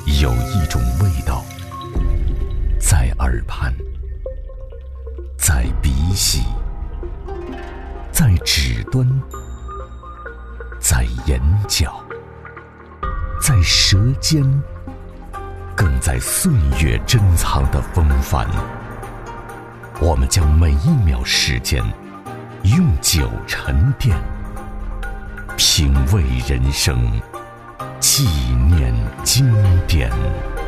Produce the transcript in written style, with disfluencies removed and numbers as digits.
有一种味道，在耳畔，在鼻息，在指端，在眼角，在舌尖，更在岁月珍藏的风帆。我们将每一秒时间用酒沉淀，品味人生，纪念经典。